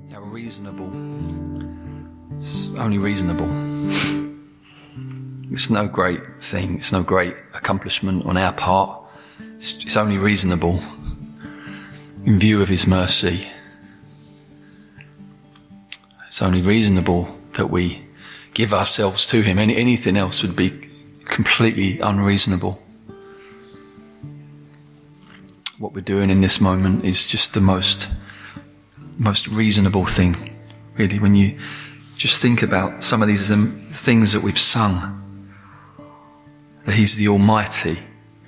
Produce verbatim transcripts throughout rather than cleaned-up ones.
how reasonable. It's only reasonable. It's no great thing. It's no great accomplishment on our part. It's, it's only reasonable in view of his mercy. It's only reasonable that we give ourselves to him. Any, anything else would be completely unreasonable. What we're doing in this moment is just the most, most reasonable thing, really, when you just think about some of these um, things that we've sung. That he's the Almighty.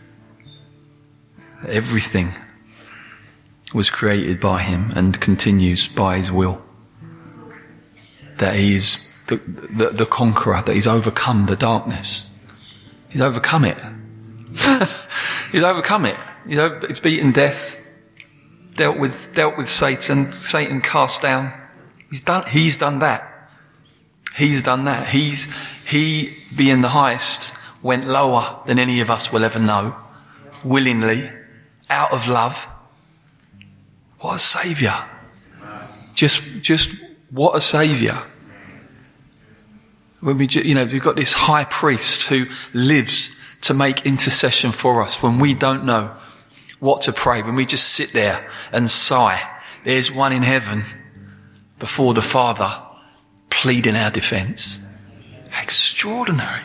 That everything was created by him and continues by his will. That he's the, the, the conqueror, that he's overcome the darkness. He's overcome it. He's overcome it. You know, he's beaten death, dealt with, dealt with Satan, Satan cast down. He's done, he's done that. He's done that. He's, he being the highest went lower than any of us will ever know, willingly, out of love. What a saviour. Just, just what a saviour. When we, you know, we've got this high priest who lives to make intercession for us when we don't know what to pray, when we just sit there and sigh. There's one in heaven before the Father pleading our defence. Extraordinary.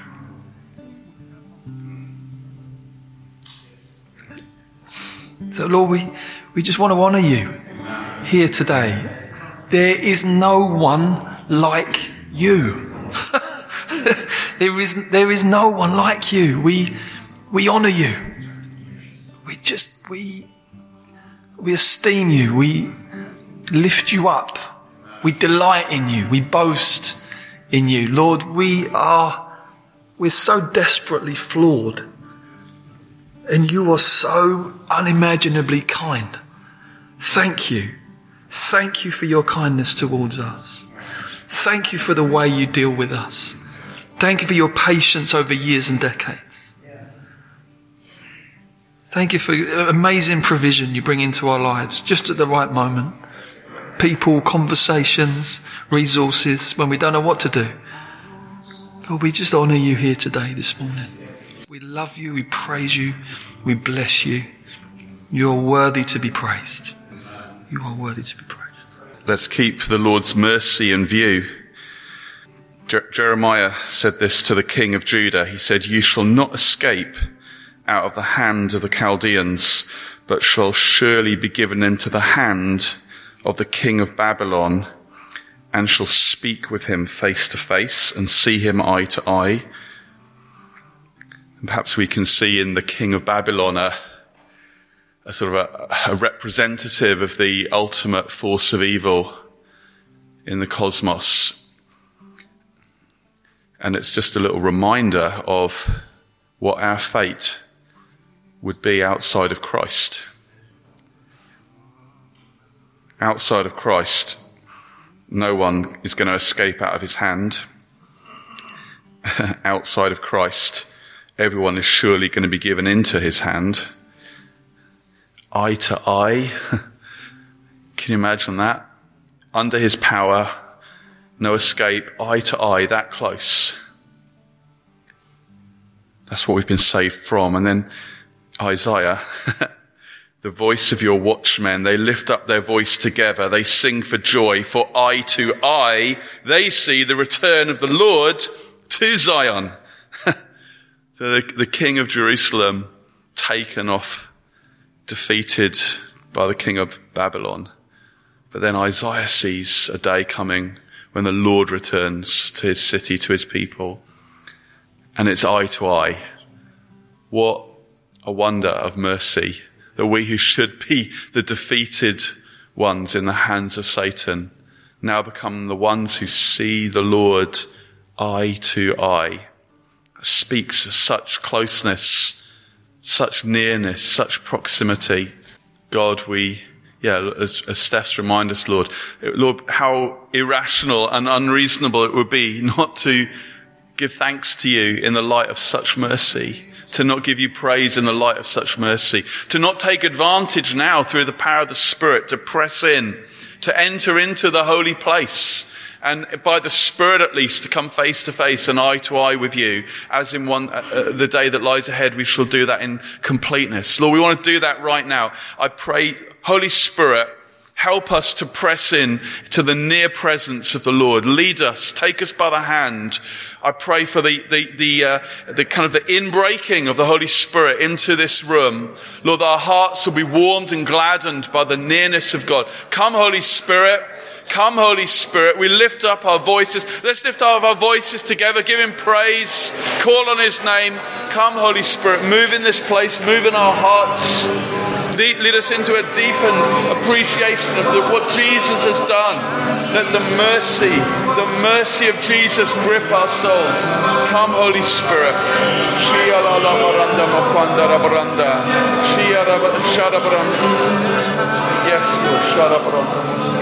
So Lord, we, we just want to honour you here today. There is no one like you. there is, there is no one like you. We, we honour you. We just, we, we esteem you. We lift you up. We delight in you. We boast in you. Lord, we are, we're so desperately flawed. And you are so unimaginably kind. Thank you. Thank you for your kindness towards us. Thank you for the way you deal with us. Thank you for your patience over years and decades. Thank you for amazing provision you bring into our lives just at the right moment. People, conversations, resources when we don't know what to do. Lord, we just honour you here today, this morning. We love you, we praise you, we bless you. You are worthy to be praised. You are worthy to be praised. Let's keep the Lord's mercy in view. Jer- Jeremiah said this to the king of Judah. He said, "You shall not escape out of the hand of the Chaldeans, but shall surely be given into the hand of the king of Babylon, and shall speak with him face to face and see him eye to eye." And perhaps we can see in the king of Babylon a, a sort of a, a representative of the ultimate force of evil in the cosmos. And it's just a little reminder of what our fate would be outside of Christ. Outside of Christ, no one is going to escape out of his hand. Outside of Christ, everyone is surely going to be given into his hand. Eye to eye. Can you imagine that? Under his power, no escape, eye to eye, that close. That's what we've been saved from. And then Isaiah, the voice of your watchmen, they lift up their voice together, they sing for joy, for eye to eye, they see the return of the Lord to Zion. So the, the king of Jerusalem taken off, defeated by the king of Babylon. But then Isaiah sees a day coming when the Lord returns to his city, to his people. And it's eye to eye. What a wonder of mercy, that we who should be the defeated ones in the hands of Satan now become the ones who see the Lord eye to eye. It speaks of such closeness, such nearness, such proximity. God, we, yeah, as, as Steph's remind us, Lord, Lord, how irrational and unreasonable it would be not to give thanks to you in the light of such mercy, to not give you praise in the light of such mercy, to not take advantage now through the power of the Spirit to press in to enter into the holy place, and by the Spirit at least to come face to face and eye to eye with you, as in one uh, the day that lies ahead we shall do that in completeness. Lord, we want to do that right now. I pray, Holy Spirit, help us to press in to the near presence of the Lord. Lead us, take us by the hand. I pray for the the the, uh, the kind of the inbreaking of the Holy Spirit into this room. Lord, that our hearts will be warmed and gladdened by the nearness of God. Come, Holy Spirit. Come, Holy Spirit. We lift up our voices. Let's lift up our voices together. Give him praise. Call on his name. Come, Holy Spirit. Move in this place. Move in our hearts. Lead, lead us into a deepened appreciation of the, what Jesus has done. Let the mercy, the mercy of Jesus grip our souls. Come, Holy Spirit. Yes, Lord.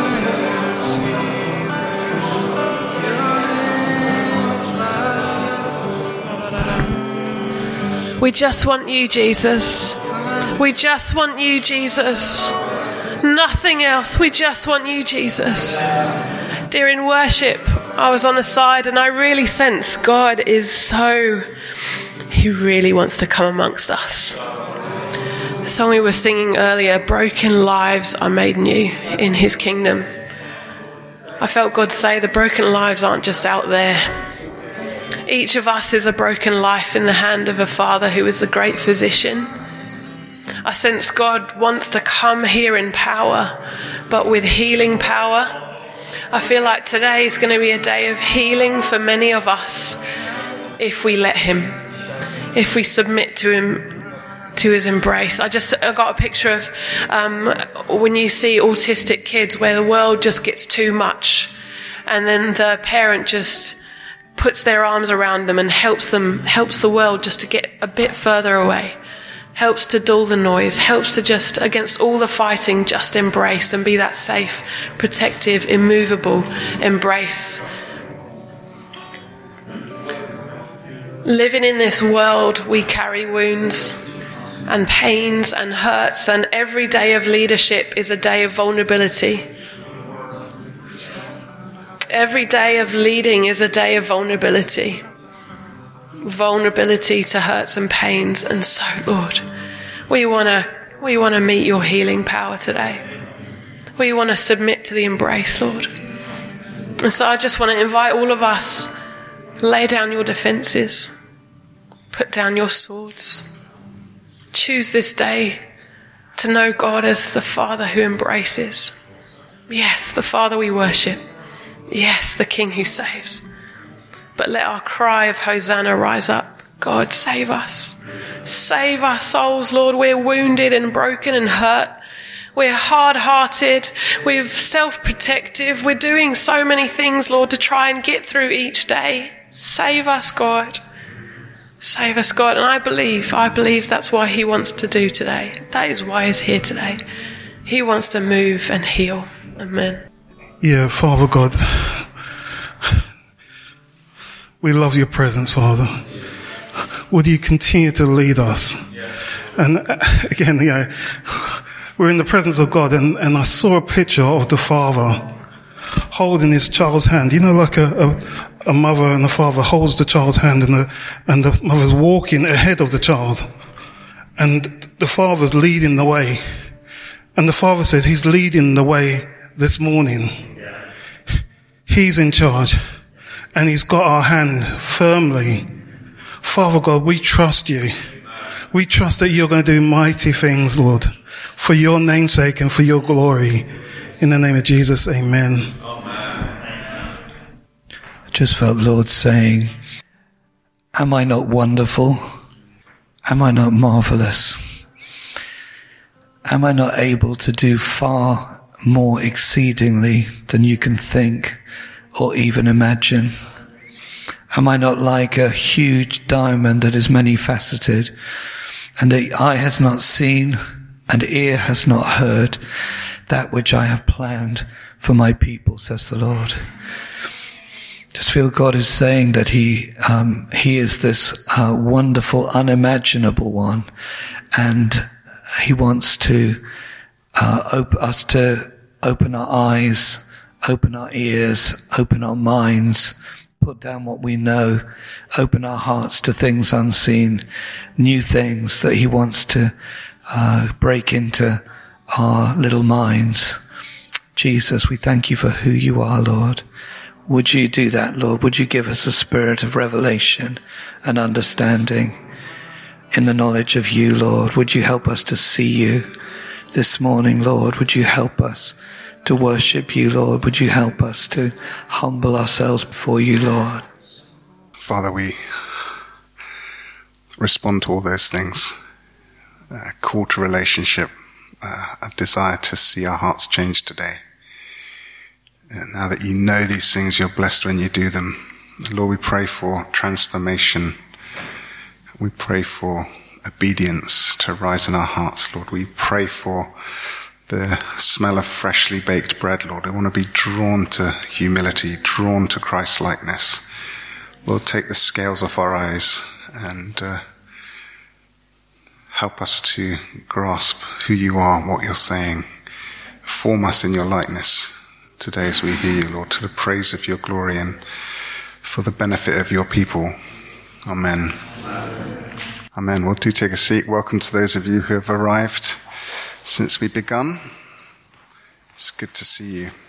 We just want you, Jesus. We just want you, Jesus. Nothing else. We just want you, Jesus. During worship, I was on the side and I really sense God is so, he really wants to come amongst us. The song we were singing earlier, broken lives are made new in his kingdom. I felt God say the broken lives aren't just out there. Each of us is a broken life in the hand of a Father who is the great physician. I sense God wants to come here in power, but with healing power. I feel like today is going to be a day of healing for many of us if we let him, if we submit to him, to his embrace. I just I got a picture of um, when you see autistic kids where the world just gets too much, and then the parent just puts their arms around them and helps them, helps the world just to get a bit further away, helps to dull the noise, helps to just, against all the fighting, just embrace and be that safe, protective, immovable embrace. Living in this world, we carry wounds and pains and hurts, and every day of leadership is a day of vulnerability. Every day of leading is a day of vulnerability. Vulnerability to hurts and pains. And so, Lord, we want to we want to meet your healing power today. We want to submit to the embrace, Lord. And so I just want to invite all of us, lay down your defenses, put down your swords. Choose this day to know God as the Father who embraces. Yes, the Father we worship. Yes, the King who saves. But let our cry of Hosanna rise up. God, save us. Save our souls, Lord. We're wounded and broken and hurt. We're hard-hearted. We're self-protective. We're doing so many things, Lord, to try and get through each day. Save us, God. Save us, God. And I believe, I believe that's why he wants to do today. That is why he's here today. He wants to move and heal. Amen. Yeah, Father God, we love your presence, Father. Would you continue to lead us? And again, you know, we're in the presence of God, and, and I saw a picture of the father holding his child's hand. You know, like a, a, a mother and a father holds the child's hand, and the, and the mother's walking ahead of the child. And the father's leading the way. And the father says he's leading the way this morning. He's in charge, and he's got our hand firmly. Father God, we trust you. We trust that you're going to do mighty things, Lord, for your name's sake and for your glory. In the name of Jesus, amen. I just felt the Lord saying, am I not wonderful? Am I not marvelous? Am I not able to do far more exceedingly than you can think or even imagine? Am I not like a huge diamond that is many faceted, and the eye has not seen and ear has not heard that which I have planned for my people, says the Lord. Just feel God is saying that he um, he is this uh, wonderful, unimaginable one, and he wants to uh, open us to open our eyes, open our ears, open our minds, put down what we know, open our hearts to things unseen, new things that he wants to uh, break into our little minds. Jesus, we thank you for who you are, Lord. Would you do that, Lord? Would you give us a spirit of revelation and understanding in the knowledge of you, Lord? Would you help us to see you this morning, Lord? Would you help us to worship you, Lord? Would you help us to humble ourselves before you, Lord? Father, we respond to all those things. A call to relationship, uh, a desire to see our hearts change today. And now that you know these things, you're blessed when you do them. Lord, we pray for transformation. We pray for obedience to rise in our hearts, Lord. We pray for the smell of freshly baked bread, Lord. We want to be drawn to humility, drawn to Christ-likeness. Lord, take the scales off our eyes and uh, help us to grasp who you are, what you're saying. Form us in your likeness today as we hear you, Lord, to the praise of your glory and for the benefit of your people. Amen. Amen. Amen. Well, do take a seat. Welcome to those of you who have arrived since we begun. It's good to see you.